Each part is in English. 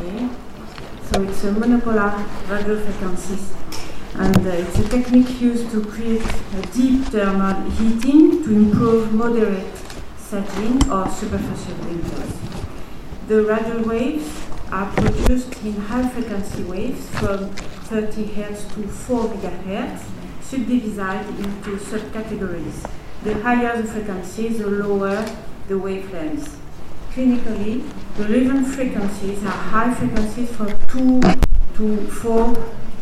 Okay. So it's a monopolar radio frequencies, and it's a technique used to create a deep thermal heating to improve moderate sagging or superficial dimples. The radio waves are produced in high frequency waves from 30 Hz to 4 MHz, subdivided into subcategories. The higher the frequency, the lower the wavelengths. Clinically, the relevant frequencies are high frequencies from 2 to 4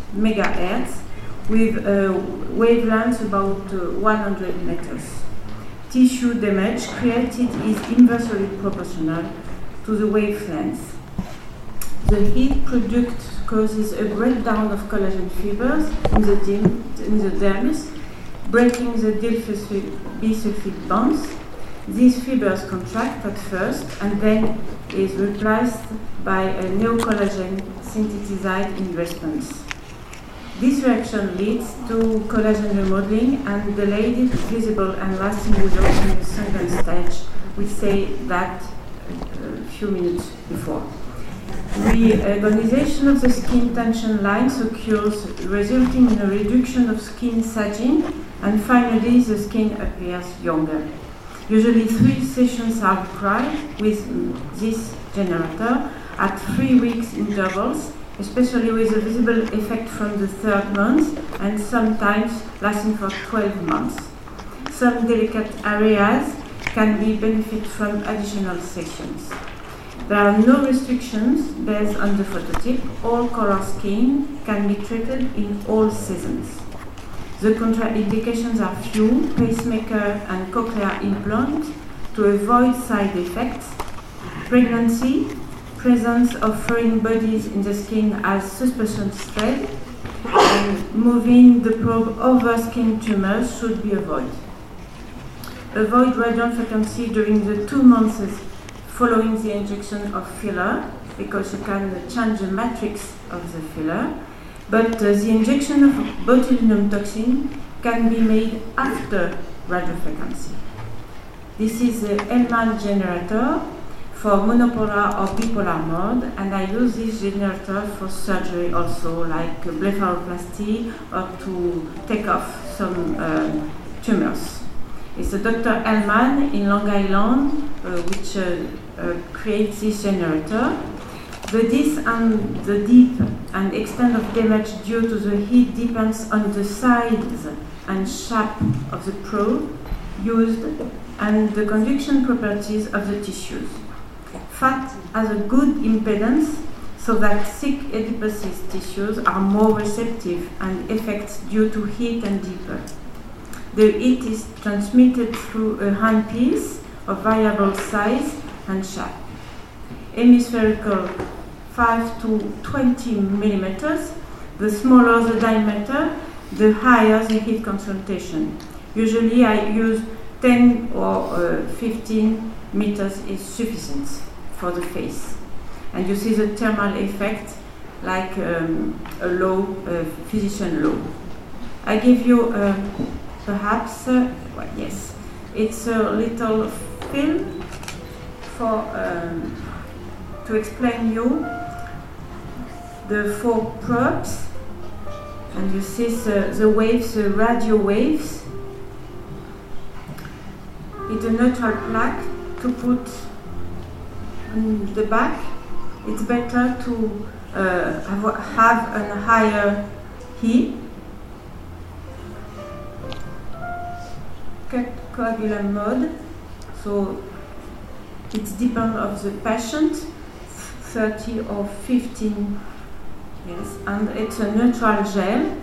MHz with wavelengths about 100 meters. Tissue damage created is inversely proportional to the wavelength. The heat produced causes a breakdown of collagen fibers in the dermis, breaking the disulfide bonds. These fibers contract at first and then is replaced by a new collagen synthesized in response. This reaction leads to collagen remodeling and delayed visible and lasting results in the second stage. We say that a few minutes before. Reorganization of the skin tension lines occurs, resulting in a reduction of skin sagging, and finally the skin appears younger. Usually 3 sessions are required with this generator at 3 weeks intervals, especially with a visible effect from the 3rd month and sometimes lasting for 12 months. Some delicate areas can be benefit from additional sessions. There are no restrictions based on the phototype. All color skin can be treated in all seasons. The contraindications are few: pacemaker and cochlear implant to avoid side effects, pregnancy, presence of foreign bodies in the skin as suspicion thread, and moving the probe over skin tumors should be avoided. Avoid radiant frequency during the 2 months following the injection of filler, because you can change the matrix of the filler. But the injection of botulinum toxin can be made after radiofrequency. This is the Hellman generator for monopolar or bipolar mode, and I use this generator for surgery also, like blepharoplasty or to take off some tumors. It's a Dr. Hellman in Long Island which creates this generator. The depth and the deep and extent of damage due to the heat depends on the size and shape of the probe used and the conduction properties of the tissues. Fat has a good impedance, so that thick adipose tissues are more receptive and effects due to heat and deeper. The heat is transmitted through a handpiece of variable size and shape. Hemispherical 5 to 20 millimeters. The smaller the diameter, the higher the heat concentration. Usually I use 10 or 15 meters is sufficient for the face. And you see the thermal effect like a law, physician law. I give you perhaps, well, yes, it's a little film for to explain you the 4 probes, and you see the waves, the radio waves. It's a neutral plaque to put on the back. It's better to have a higher heat. Coagulant mode, so it depends of the patient, 30 or 15, yes, and it's a neutral gel,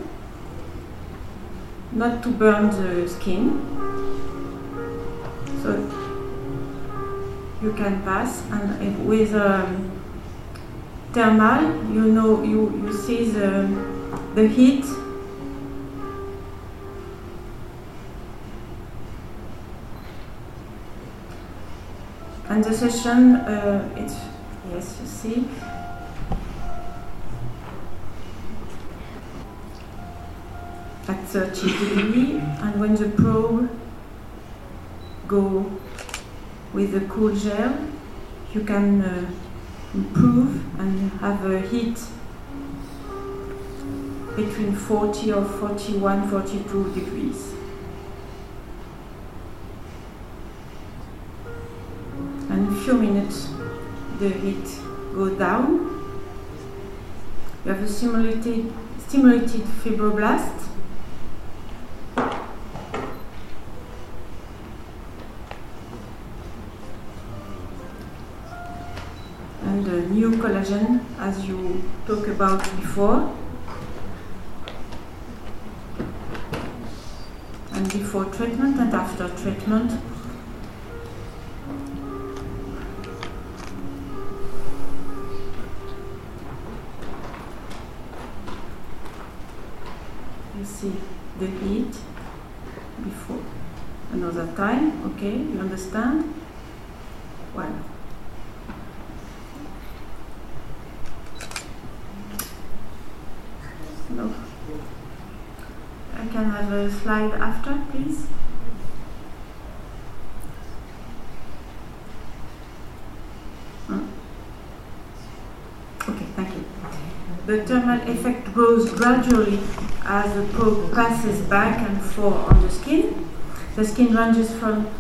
not to burn the skin, so you can pass, and with thermal, you know, you see the heat. And the session, it's, yes, you see. At 30 degrees, and when the probe go with the cool gel, you can improve and have a heat between 40 or 41, 42 degrees. And in a few minutes the heat goes down. You have a stimulated fibroblast. And a new collagen, as you talked about before. And before treatment and after treatment. You see the heat before another time. Okay, you understand? Well. No. I can have a slide after, please. Okay, thank you. The thermal effect grows gradually as the probe passes back and forth on the skin. The skin ranges from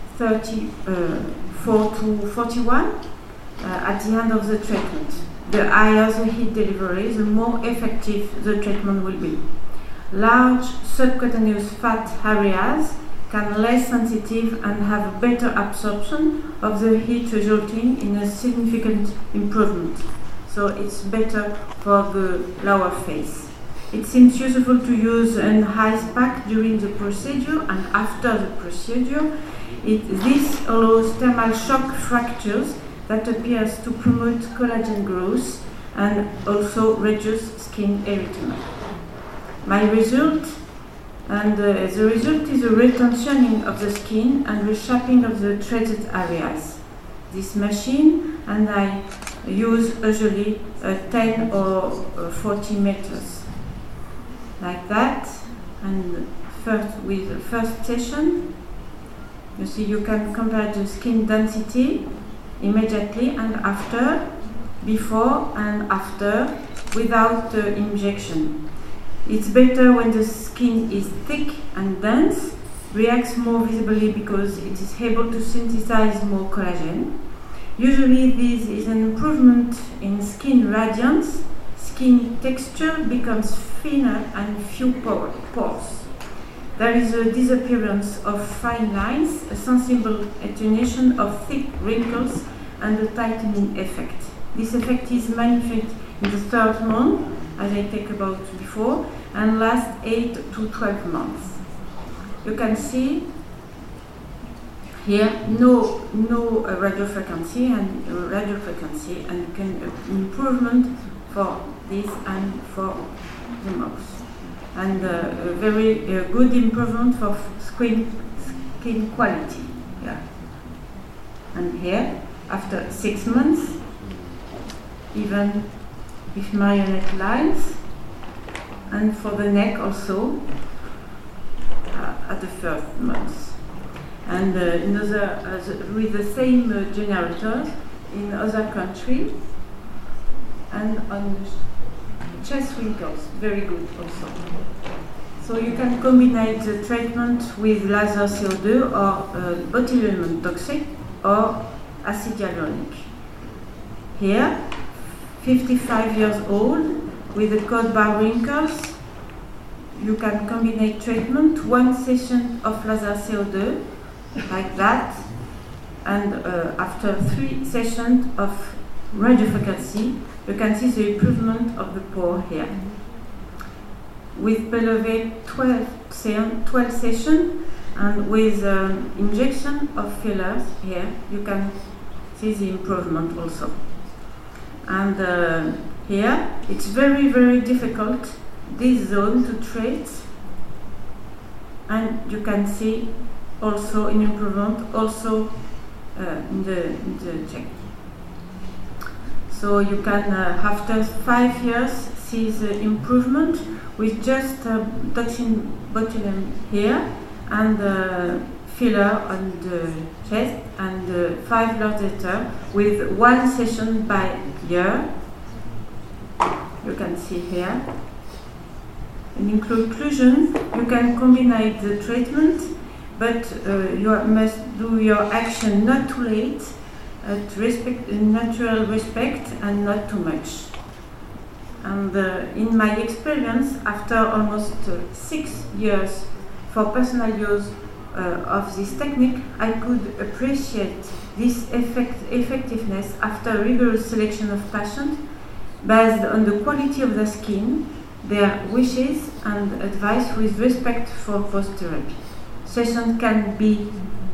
34 to 41 at the end of the treatment. The higher the heat delivery, the more effective the treatment will be. Large subcutaneous fat areas can less sensitive and have better absorption of the heat, resulting in a significant improvement. So it's better for the lower face. It seems useful to use an ice pack during the procedure and after the procedure. This allows thermal shock fractures that appears to promote collagen growth and also reduce skin erythema. My result, the result is a retensioning of the skin and reshaping of the treated areas. This machine, and I use usually 10 or 40 meters, like that. And first with the first session, you see you can compare the skin density immediately and after, before and after, without injection. It's better when the skin is thick and dense, reacts more visibly because it is able to synthesize more collagen. Usually this is an improvement in skin radiance. Skin texture becomes thinner and few pores. There is a disappearance of fine lines, a sensible attenuation of thick wrinkles, and a tightening effect. This effect is manifest in the third month, as I talked about before, and lasts 8 to 12 months. You can see here no radiofrequency and improvement for this and for the mouth, and a very good improvement for skin quality. Yeah. And here, after 6 months, even with marionette lines, and for the neck also at the first month. And with the same generators in other countries, and on chest wrinkles, very good also. So you can combine the treatment with laser CO2 or botulinum toxin or acid hyaluronic. Here, 55 years old, with the cold bar wrinkles, you can combine treatment, 1 session of laser CO2, like that, and after 3 sessions of radiofrequency, you can see the improvement of the pore here. With Pelové 12 sessions, and with injection of fillers here, you can see the improvement also. And here, it's very, very difficult, this zone, to treat, and you can see also an improvement also in the cheek. So you can, after 5 years, see the improvement with just toxin botulinum here and filler on the chest and 5 laser with 1 session by year. You can see here. And in conclusion, you can combine the treatment, but you must do your action not too late, in natural respect, and not too much. And in my experience, after almost 6 years for personal use of this technique, I could appreciate this effectiveness after rigorous selection of patients based on the quality of the skin, their wishes and advice with respect for post-therapy. Sessions can be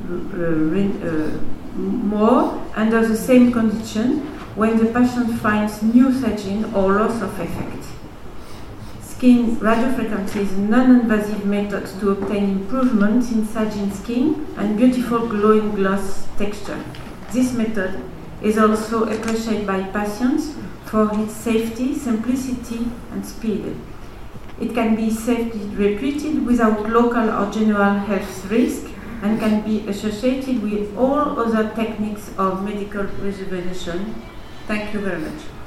more under the same condition when the patient finds new saging or loss of effect. Skin radiofrequency is a non-invasive method to obtain improvements in saging skin and beautiful glowing gloss texture. This method is also appreciated by patients for its safety, simplicity and speed. It can be safely repeated without local or general health risk and can be associated with all other techniques of medical rejuvenation. Thank you very much.